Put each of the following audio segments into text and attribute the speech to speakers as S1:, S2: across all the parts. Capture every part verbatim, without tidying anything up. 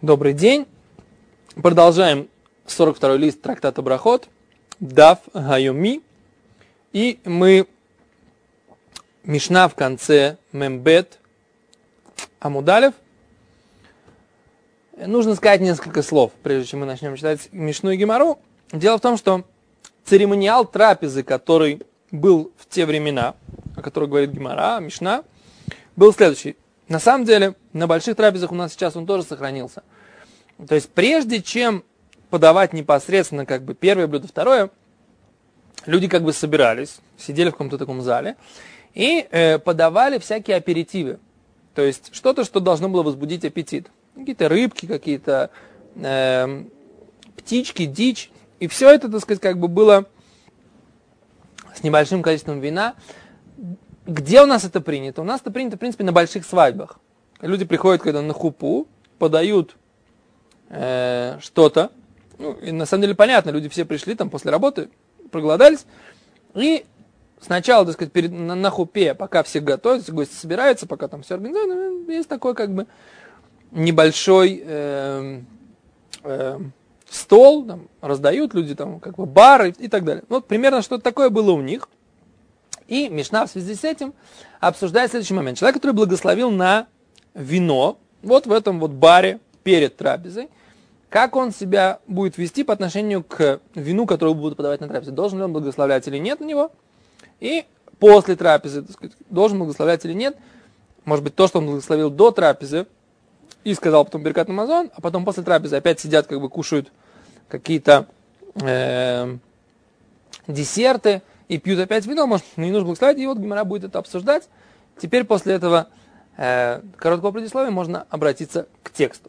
S1: Добрый день. Продолжаем сорок второй лист трактата Брахот, Дав Гайоми. И мы, Мишна в конце Мембет Амудалев. Нужно сказать несколько слов, прежде чем мы начнем читать Мишну и Гемару. Дело в том, что церемониал трапезы, который был в те времена, о которых говорит Гемара, Мишна, был следующий. На самом деле, на больших трапезах у нас сейчас он тоже сохранился. То есть, прежде чем подавать непосредственно как бы первое блюдо, второе, люди как бы собирались, сидели в каком-то таком зале и э, подавали всякие аперитивы. То есть, что-то, что должно было возбудить аппетит. Какие-то рыбки, какие-то э, птички, дичь. И все это, так сказать, как бы было с небольшим количеством вина. Где у нас это принято? У нас это принято, в принципе, на больших свадьбах. Люди приходят, когда на хупу, подают э, что-то. Ну, и на самом деле понятно, люди все пришли там после работы, проголодались. И сначала, так сказать, перед, на, на хупе, пока все готовятся, гости собираются, пока там все организовано, есть такой как бы небольшой э, э, стол, там, раздают люди, там, как бы бары и так далее. Вот примерно что-то такое было у них. И Мишна в связи с этим обсуждает следующий момент. Человек, который благословил на вино, вот в этом вот баре перед трапезой, как он себя будет вести по отношению к вину, которое будут подавать на трапезе. Должен ли он благословлять или нет на него? И после трапезы, так сказать, должен благословлять или нет. Может быть, то, что он благословил до трапезы, и сказал потом Беркат Амазон, а потом после трапезы опять сидят, как бы кушают какие-то э, десерты, и пьют опять вино, может, не нужно благословить, и вот Гемара будет это обсуждать. Теперь после этого э, короткого предисловия можно обратиться к тексту.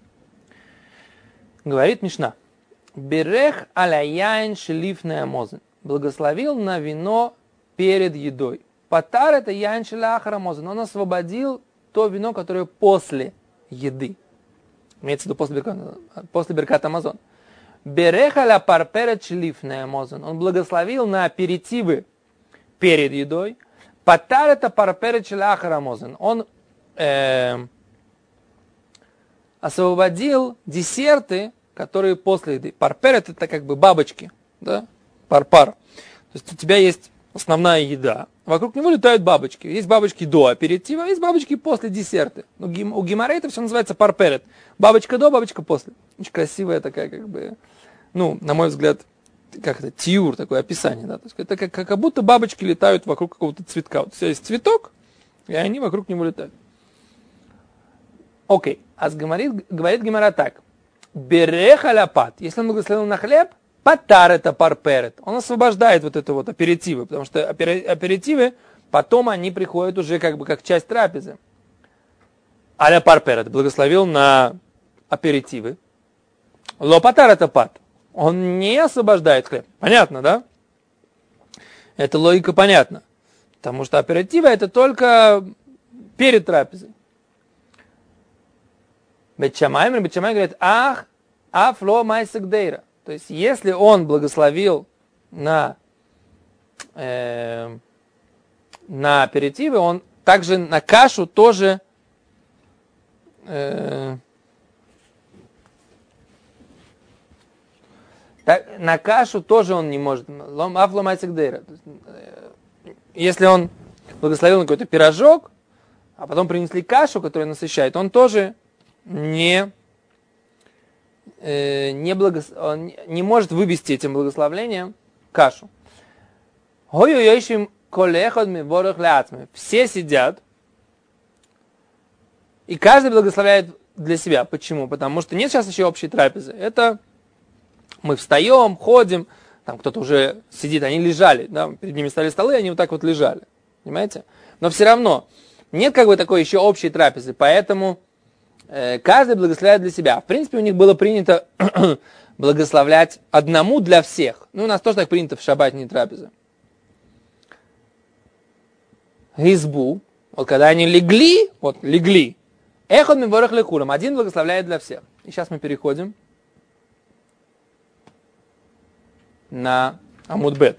S1: Говорит Мишна. Берех аляяин шелифная мозен. Благословил на вино перед едой. Патар это яин шеляхара мозен. Он освободил то вино, которое после еды. Имеется в виду после Берката, после Берката Амазон. Берехаля парперет шлифная мозон. Он благословил на аперитивы перед едой. Патар это парперет шляхара мозон. Он э, освободил десерты, которые после еды. Парперет это как бы бабочки, да? Парпар. То есть у тебя есть основная еда. Вокруг него летают бабочки. Есть бабочки до аперитива, есть бабочки после десерта. У Гемары это все называется парперет. Бабочка до, бабочка после. Очень красивая такая, как бы, ну, на мой взгляд, как это, тиур, такое описание. Да? То есть это как, как будто бабочки летают вокруг какого-то цветка. Вот у тебя есть цветок, и они вокруг него летают. Окей. А говорит, говорит Гемара так. Берех аляпат. Если он благословил на хлеб, патар это парперет. Он освобождает вот это вот аперитивы, потому что аперитивы потом они приходят уже как бы как часть трапезы. Аля парперет благословил на аперитивы. Ло патар это пат. Он не освобождает хлеб. Понятно, да? Эта логика понятна. Потому что аперитивы это только перед трапезой. Бет Шамай, Бет Шамай говорит, ах, афло майсагдейра. То есть, если он благословил на, э, на аперитивы, он также на кашу тоже э, так, на кашу тоже он не может. Если он благословил на какой-то пирожок, а потом принесли кашу, которая насыщает, он тоже не Не, благос... он не может вывести этим благословлением кашу. Все сидят, и каждый благословляет для себя. Почему? Потому что нет сейчас еще общей трапезы. Это мы встаем, ходим, там кто-то уже сидит, они лежали, да, перед ними стали столы, они вот так вот лежали. Понимаете? Но все равно нет как бы такой еще общей трапезы, поэтому каждый благословляет для себя. В принципе, у них было принято благословлять одному для всех. Ну, у нас тоже так принято в шаббатные трапезы. Гизбу, вот когда они легли, вот легли, эхот миварах лекулам, один благословляет для всех. И сейчас мы переходим на Амудбет.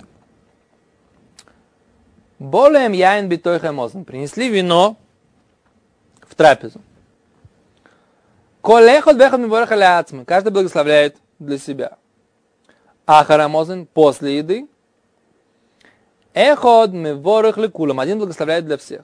S1: Болеем яин битойха мозн. Принесли вино в трапезу. Колехот вехот миборах аляцмы. Каждый благословляет для себя. Ахарамозен после еды. Эхот миборах лекулам. Один благословляет для всех.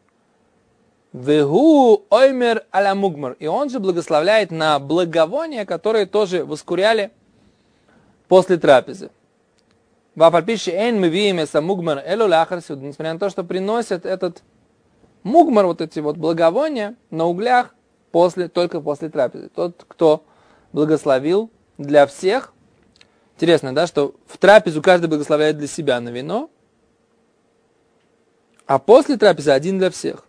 S1: Вегу оймер аля мугмар. И он же благословляет на благовония, которые тоже воскуряли после трапезы. Вафальпиши эн мы видим это мугмар элу ляхар сюда. Несмотря на то, что приносят этот мугмар, вот эти вот благовония на углях, после, только после трапезы. Тот, кто благословил для всех. Интересно, да, что в трапезу каждый благословляет для себя на вино, а после трапезы один для всех.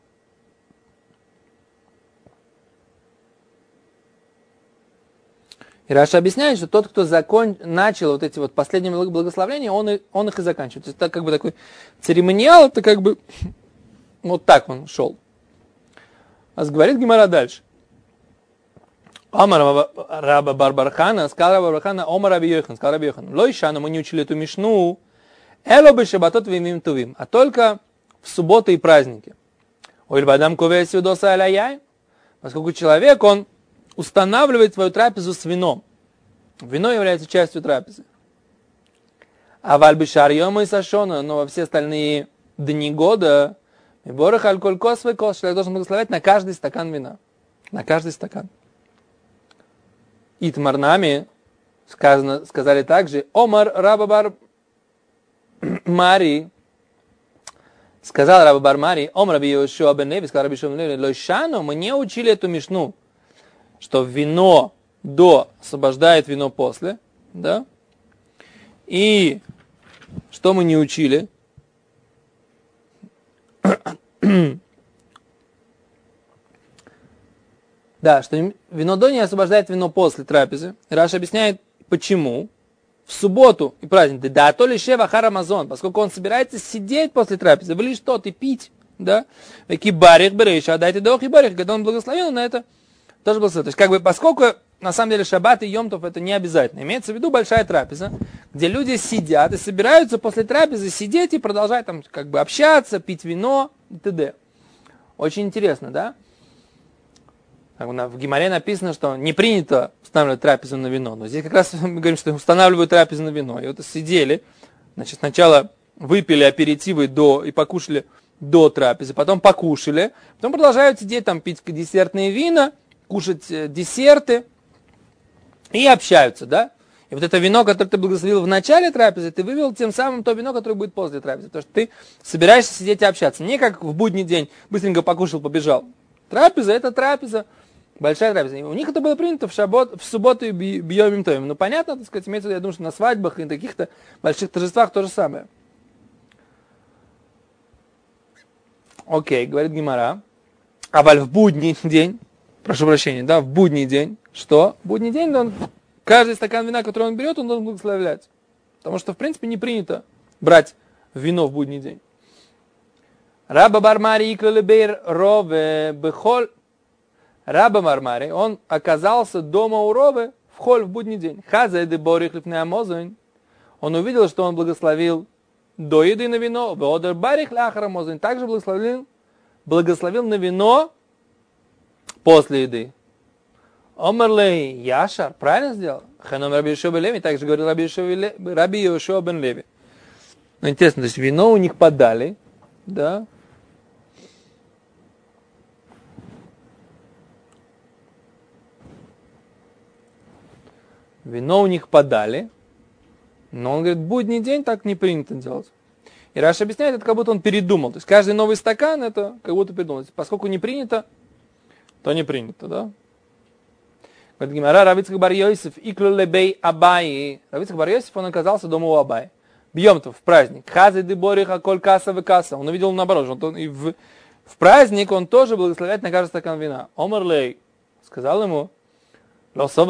S1: И Раша объясняет, что тот, кто закон... начал вот эти вот последние благословения, он, и... он их и заканчивает. То есть это как бы такой церемониал, это как бы вот так он шел. А говорит Гемара дальше. Омар Раба Барбархана, сказал Раба Барбархана, Омар Раби Йохан, сказал Раби Йохан, Лойшану, мы не учили эту мишну, эло бы шабатот вимим тувим, а только в субботы и праздники. Ольбадам ковес юдоса аляяй, поскольку человек, он устанавливает свою трапезу с вином. Вино является частью трапезы. А в альбишар йома и сашона, но во все остальные дни года, и борах аль-коль кос ве кос, человек должен благословлять на каждый стакан вина. На каждый стакан. Итмарнами сказано, сказали также, Омар Рабабар Мари, сказал Рабабар Мари, Омар Раби Йошуа бен Леви, сказал Раби Йошуа бен Леви, Лойшану, мы не учили эту мишну, что вино до освобождает вино после, да? И что мы не учили? Да, что вино до не освобождает вино после трапезы. Раша объясняет, почему. В субботу и праздник, да, то ли шева харамазон, поскольку он собирается сидеть после трапезы, вы лишь что-то пить, да? Какие барих берешь, а дайте дох и барих, когда он благословил на это, тоже благословил. То есть, как бы, поскольку, на самом деле, шаббат и йом-тов это не обязательно. Имеется в виду большая трапеза, где люди сидят и собираются после трапезы сидеть и продолжать там, как бы, общаться, пить вино и т.д. Очень интересно, да? В Гемаре написано, что не принято устанавливать трапезу на вино. Но здесь как раз мы говорим, что устанавливают трапезу на вино. И вот сидели, значит, сначала выпили аперитивы до, и покушали до трапезы, потом покушали, потом продолжают сидеть, там, пить десертные вина, кушать десерты и общаются, да? И вот это вино, которое ты благословил в начале трапезы, ты вывел тем самым то вино, которое будет после трапезы. Потому что ты собираешься сидеть и общаться. Не как в будний день, быстренько покушал, побежал. Трапеза – это трапеза. Большая трапеза. У них это было принято в, шаббат, в субботу и бьем тоем. Ну, понятно, так сказать, имеется, я думаю, что на свадьбах и на каких-то больших торжествах то же самое. Окей, говорит Гемара. А валь в будний день, прошу прощения, да, в будний день, что? В будний день он, каждый стакан вина, который он берет, он должен благословлять. Потому что, в принципе, не принято брать вино в будний день. Раба Бармари иклалебейр рове бехоль. Раба Мармари, он оказался дома у Ровы в холь в будний день. Хаза эды борих лифней амозонь. Он увидел, что он благословил до еды на вино, беодер барих ляхар амозонь. Также благословил, благословил на вино после еды. Омерлей Яшар, правильно сделал? Ханом Раби Йошуа бен Леви, также говорил Раби Йошуа бен Леви. Ну, интересно, то есть вино у них подали, да? Вино у них подали, но он говорит, будний день так не принято делать. И Раша объясняет, это как будто он передумал. То есть каждый новый стакан, это как будто передумал. Поскольку не принято, то не принято, да? Говорит Гемара, Рав Ицхак бар Йосеф, иклю лебей Абай. Рав Ицхак бар Йосеф, он оказался дома у Абай. Бьем-то в праздник. Хазы де бориха коль касса в касса. Он увидел наоборот, что он и в, в праздник он тоже благословляет на каждый стакан вина. Омерлей сказал ему, разве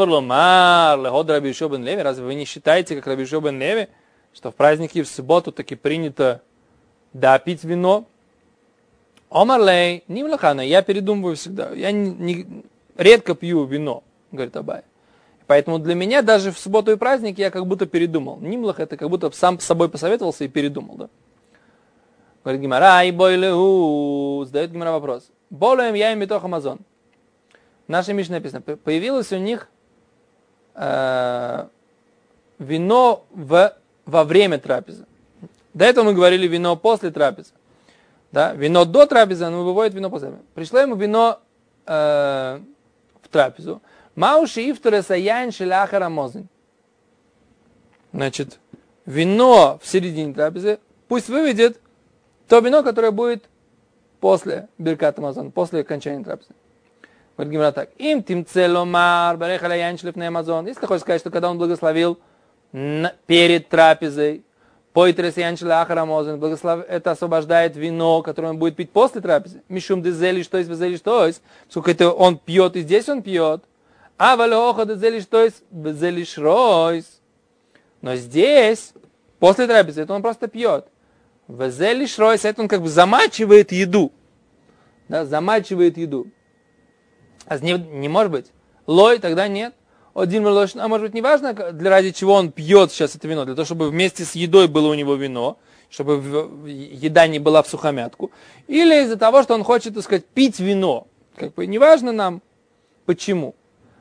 S1: вы не считаете, как Раби Йошуа бен Леви, что в праздники в субботу таки принято да пить вино? Омарлей, нимлахана, я передумываю всегда. Я не, не, редко пью вино, говорит Абай. Поэтому для меня даже в субботу и праздники я как будто передумал. Нимлах это как будто сам с собой посоветовался и передумал, да? Говорит Гемара, ай бойлеу, задает Гемара вопрос. Болеем я им метох амазон. В нашей Мишне написано, появилось у них э, вино в, во время трапезы. До этого мы говорили вино после трапезы. Да? Вино до трапезы, оно выводит вино после. Пришло ему вино э, в трапезу. Мауши ифтуреса яйн шеляхара мозин. Значит, вино в середине трапезы пусть выведет то вино, которое будет после Биркат Амазон, после окончания трапезы. Говорит Гемара так. Им тим целомар барехаля яйн шлифней Амазон. Если ты хочешь сказать, что когда он благословил на, перед трапезой, Пойтерес яншила ахарамозен, благослов... это освобождает вино, которое он будет пить после трапезы. Мишум дезели что есть, везели что есть. Сколько это он пьет, и здесь он пьет. А валеоха дезели что есть, везели шройс. Но здесь, после трапезы, это он просто пьет. Везели шройс, это он как бы замачивает еду. Да, замачивает еду. А не, не может быть. Лой, тогда нет. Один молочный, а может быть, не важно, для ради чего он пьет сейчас это вино, для того, чтобы вместе с едой было у него вино, чтобы еда не была в сухомятку, или из-за того, что он хочет, так сказать, пить вино. Как бы не важно нам, почему.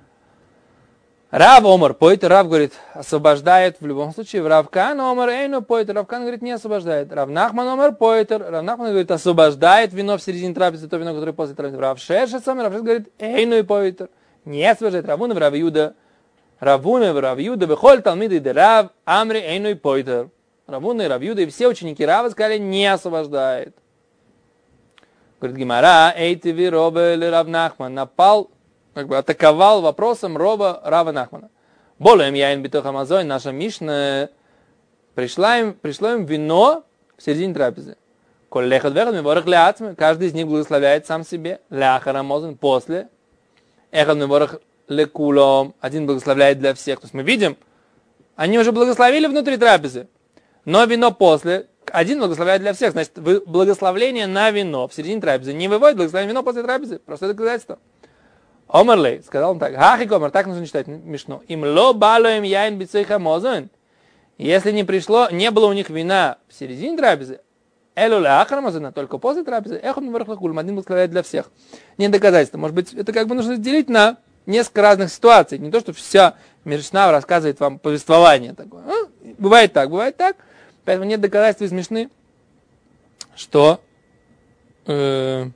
S1: Рав Омар пойтер, Рав говорит, освобождает в любом случае. Рав Кан Омар эйну пойтер, Рав Кан говорит, не освобождает. Рав Нахман Омар пойтер, Рав Нахман говорит, освобождает вино в середине трапезы, то вино, которое после трапезы. Рав Шерша Омар, Рав Шерша говорит, эйну пойтер, не освобождает. Равуна в Рав Юда. Равуна в Рав Юда, бехоль талмиды де Рав, амри эйной пойтер. Равуна и Рав Юда, и все ученики Рава сказали, не освобождает. Говорит Гемара, эйти ви робе или Рав Нахман, напал, как бы атаковал вопросом роба Рава Нахмана. Более им яин битох амазой, наша Мишна, пришла им, пришло им вино в середине трапезы. Коль лехат вехат меворах ляцме, каждый из них благословляет сам себе, ляхар амозен, после, эхат меворах лекулом, один благословляет для всех. То есть мы видим, они уже благословили внутри трапезы, но вино после, один благословляет для всех. Значит, благословление на вино в середине трапезы не выводит благословение вино после трапезы. Просто доказательство. Омарлей, сказал он так, хахик омар, так нужно читать Мишну. Им ло балоем яин бицейха мозон. Если не пришло, не было у них вина в середине трапезы, элу ля ахар мозона, только после трапезы, эхот меворах лекулом, один благословляет для всех. Не доказательство. Может быть, это как бы нужно делить на несколько разных ситуаций. Не то, что вся Мишна рассказывает вам повествование такое. Ну, бывает так, бывает так. Поэтому нет доказательств из Мишны, что э,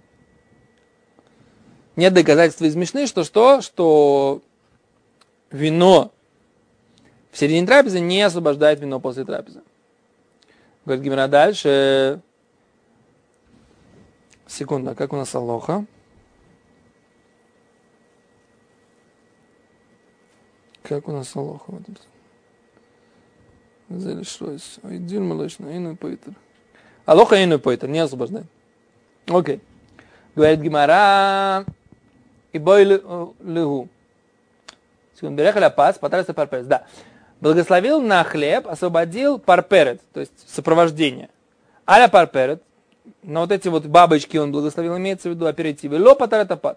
S1: нет доказательств из Мишны, что что, что вино в середине трапезы не освобождает вино после трапезы. Говорит Гемара дальше. Секунду, а как у нас алоха? Как у нас алоха в этом? Алоха иной пойтер, не освобождает. Окей. Говорит Гемара, и бой легу. Секунду, берехали пас, потратился парперет. Да. Благословил на хлеб, освободил парперет, то есть сопровождение. Аля парперет, на вот эти вот бабочки он благословил, имеется в виду аперитивы. Ло патаретапат.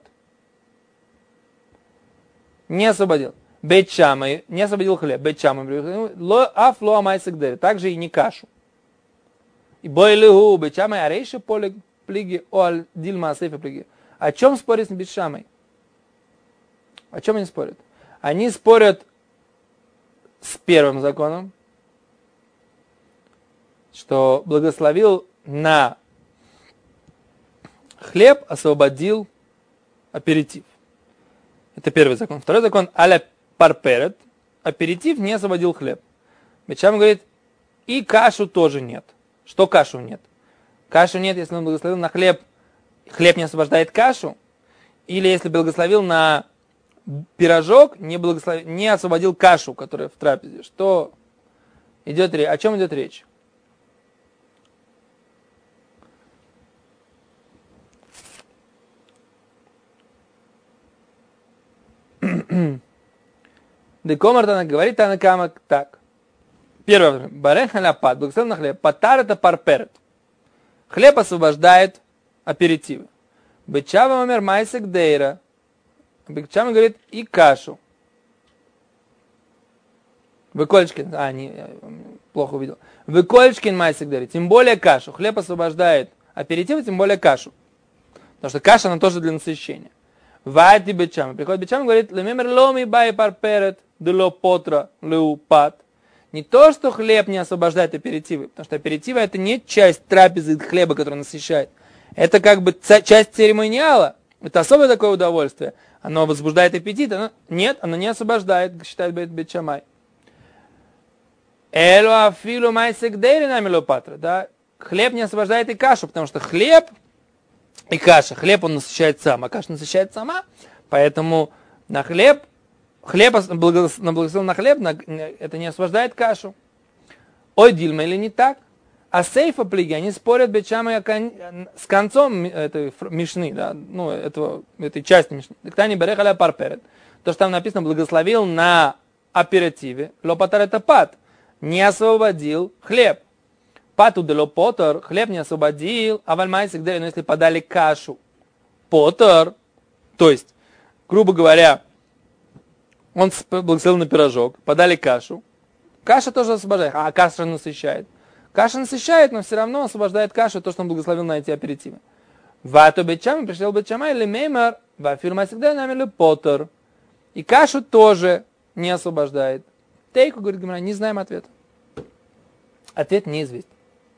S1: Не освободил. Бейт Шамай, не освободил хлеб, Бейт Шамай, ло аф ло амайсек дери, также и не кашу. И бой легу, Бейт Шамай, арейши поле плиги, о дильма асейфа плиги. О чем спорят с Бейт Шамай? О чем они спорят? Они спорят с первым законом, что благословил на хлеб, освободил аперитив. Это первый закон. Второй закон, аля парперет, аперитив не освободил хлеб. Бечам говорит, и кашу тоже нет. Что кашу нет? Кашу нет, если он благословил на хлеб, хлеб не освобождает кашу, или если благословил на пирожок, не, благословил, не освободил кашу, которая в трапезе. Что идет речь? О чем идет речь? Декомартана говорит Танакама так. Первое. Бареха ляпат, благословен на хлеб. Патар это парперет. Хлеб освобождает аперитивы. Бечава мамер майсек дейра. Бечава говорит и кашу. Выкольчкин, а, не, я плохо увидел. Выкольчкин майсек дейра. Тем более кашу. Хлеб освобождает аперитивы, тем более кашу. Потому что каша, она тоже для насыщения. Вати Бет-Шамай. Приходит Бет-Шамай и говорит, лемемер ломи бай парперет, дело потра леупат. Не то, что хлеб не освобождает аперитивы, потому что аперитивы это не часть трапезы хлеба, который насыщает. Это как бы часть церемониала. Это особое такое удовольствие. Оно возбуждает аппетит. Оно... Нет, оно не освобождает, считает Бет-Шамай. Элу афилу майсекдейри намило патра. Да? Хлеб не освобождает и кашу, потому что хлеб и каша. Хлеб он насыщает сам, а каша насыщает сама. Поэтому на хлеб, хлеб на благословен на хлеб, на, это не освобождает кашу. Ой, Дильма, или не так? А сейфа плиги, они спорят Бет-Шамай с концом этой мишны, да, ну, этого, этой части мишны. Ктани берехаля парперет. То, что там написано, благословил на аперитиве. Лопатар это пат. Не освободил хлеб. Пату де лопотар, хлеб не освободил, а вальмайсик, да, но если подали кашу, потар, то есть, грубо говоря, он благословил на пирожок, подали кашу, каша тоже освобождает, а каша насыщает. Каша насыщает, но все равно освобождает кашу, то, что он благословил на эти аперитивы. Вато Бет-Шамай, пришел Бет-Шамай, или меймар, вафирма всегда намели потар. И кашу тоже не освобождает. Тейку, говорит Гемара, не знаем ответа. Ответ неизвестен.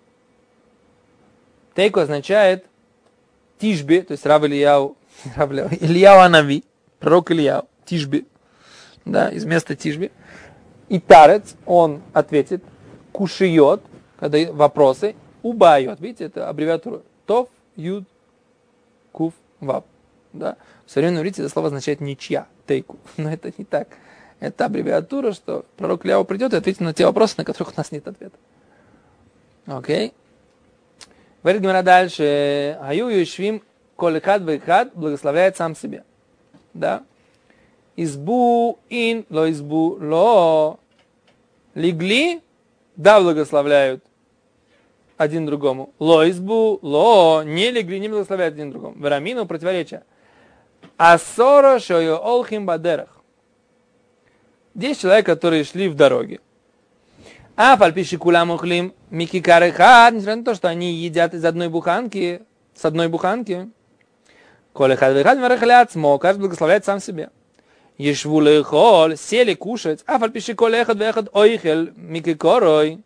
S1: Тейку означает Тишби, то есть Рав Ильяу, Ильяу Анави, пророк Ильяу, Тишби, да, из места Тишби. И Тарец, он ответит, кушиот, когда вопросы, убайот, видите, это аббревиатура, Тов, Юд, Кув, Вав, да. В современном иврите это слово означает ничья, Тейку, но это не так. Это аббревиатура, что пророк Ильяу придет и ответит на те вопросы, на которых у нас нет ответа. Окей. Говорит Гемара дальше. Аю юшвим колехад вейхад благословляет сам себе. Да? Избу ин ло избу ло. Легли, да, благословляют один другому. Ло избу ло. Не легли, не благословляют один другому. Верамину противоречие. Асора шою олхим бадерах. Здесь человек, которые шли в дороге. А фальпиши кулам ухлим микикарехад, несмотря на то, что они едят из одной буханки, с одной буханки. Колехад вехад мерехляц мо, каждый благословляет сам себе. Ешву лехол, сели кушать. А фальпиши колехад вехад ойхел микикорой.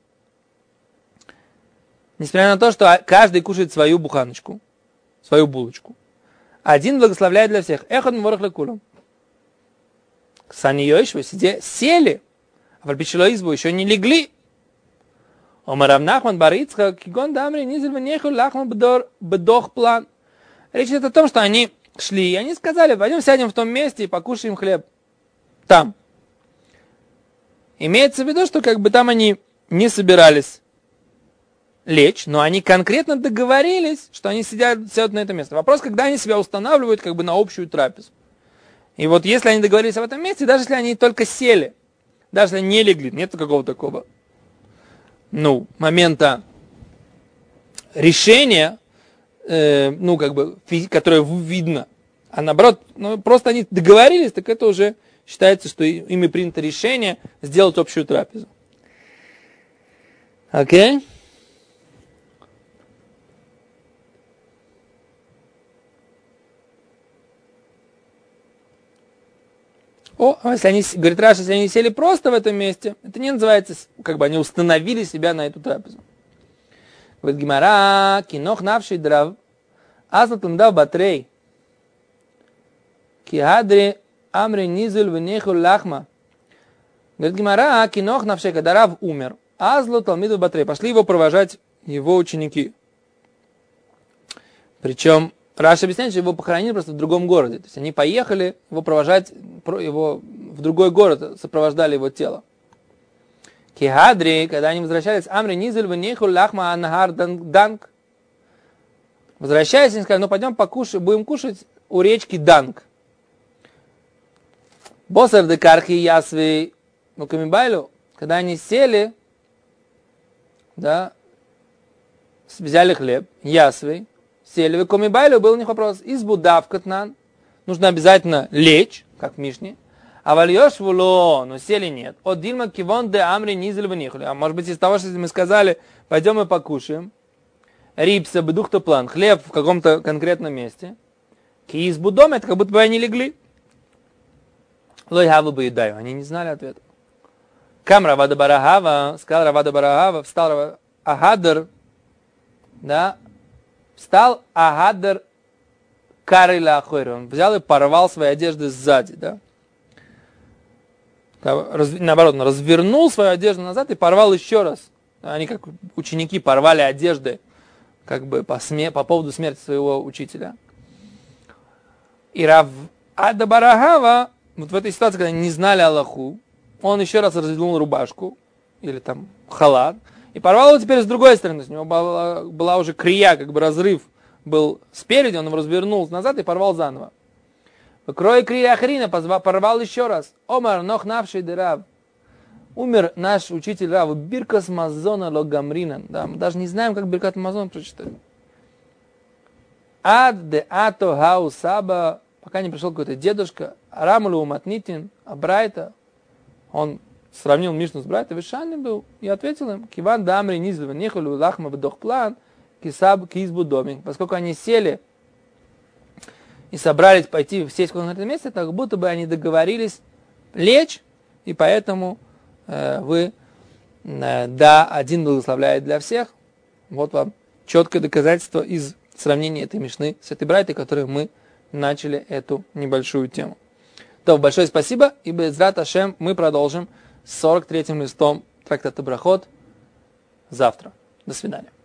S1: Несмотря на то, что каждый кушает свою буханочку, свою булочку. Один благословляет для всех. Эхад мворах лекулам. Сани йойшвы сели. А фальпиши избу еще не легли. Омарав Нахман Барицха, Кигон Дамри, Низель Венеху, Лахман Бедох план. Речь идет о том, что они шли, и они сказали, пойдем сядем в том месте и покушаем хлеб. Там. Имеется в виду, что как бы там они не собирались лечь, но они конкретно договорились, что они сидят, сядут на это место. Вопрос, когда они себя устанавливают как бы на общую трапезу. И вот если они договорились об этом месте, даже если они только сели, даже если они не легли, нет какого-то такого, ну, момента решения, э, ну, как бы, физи- которое видно, а наоборот, ну, просто они договорились, так это уже считается, что ими принято решение сделать общую трапезу. Окей? Okay? О, а если они, говорит Раша, если они сели просто в этом месте, это не называется, как бы они установили себя на эту трапезу. Говорит Гемара, кинох навший драв, азнат ламдав батрей, кихадри амри низель венеху лахма. Говорит Гемара, кинох навший, когда Рав умер, азлу талмиду батрей, пошли его провожать его ученики. Причем Раша объясняет, что его похоронили просто в другом городе. То есть они поехали его провожать его в другой город, сопровождали его тело. Кихадри, когда они возвращались, Амри низель венеху лахма анахар данг. Возвращаясь, они сказали, ну пойдем покушаем, будем кушать у речки Данг. Босар де кархи ясви ну камибайлю, когда они сели, да, взяли хлеб, ясви, сели, в комибайлю был у них вопрос, избудав катнан, нужно обязательно лечь, как в Мишне, а вальешь вуло, но сели нет. От дильма кивон де амри низель венихули. А может быть из того, что мы сказали, пойдем и покушаем. Рипса бедухто план, хлеб в каком-то конкретном месте. Киис будом, это как будто бы они легли. Лой хаву бы едаю. Они не знали ответа. Кам Равада Барагава, сказал Равада Барагава, встал Равада Агадр, да, встал Агадр Кариля Ахойр. Он взял и порвал свои одежды сзади, да. Раз, наоборот, он развернул свою одежду назад и порвал еще раз. Они, как ученики, порвали одежды, как бы по, сме, по поводу смерти своего учителя. И Рав Ада Барагава, вот в этой ситуации, когда они не знали Аллаху, он еще раз развернул рубашку, или там халат, и порвал его теперь с другой стороны. То есть у него была, была уже крия, как бы разрыв был спереди, он его развернул назад и порвал заново. Крой крия Ахрина порвал еще раз. Омар нох навший дырав. Умер наш учитель Рав. Биркас Мазона Логамрина. Да, мы даже не знаем, как Биркат Мазон прочитали. Ад де ато хау саба. Пока не пришел какой-то дедушка. Рамулу матнитин. Абрайта. Он сравнил Мишну с Брайта. Вишани был. И ответил им. Киван дамри низвы нехулю лахма вдох план. Кисаб кизбу домик. Поскольку они сели и собрались пойти сесть в какое-то место, так как будто бы они договорились лечь, и поэтому э, вы, э, да, один благословляет для всех. Вот вам четкое доказательство из сравнения этой мишны с этой брайтой, которой мы начали эту небольшую тему. То, большое спасибо, и Бе'эзрат Ашем мы продолжим с сорок третьим листом трактата Брахот завтра. До свидания.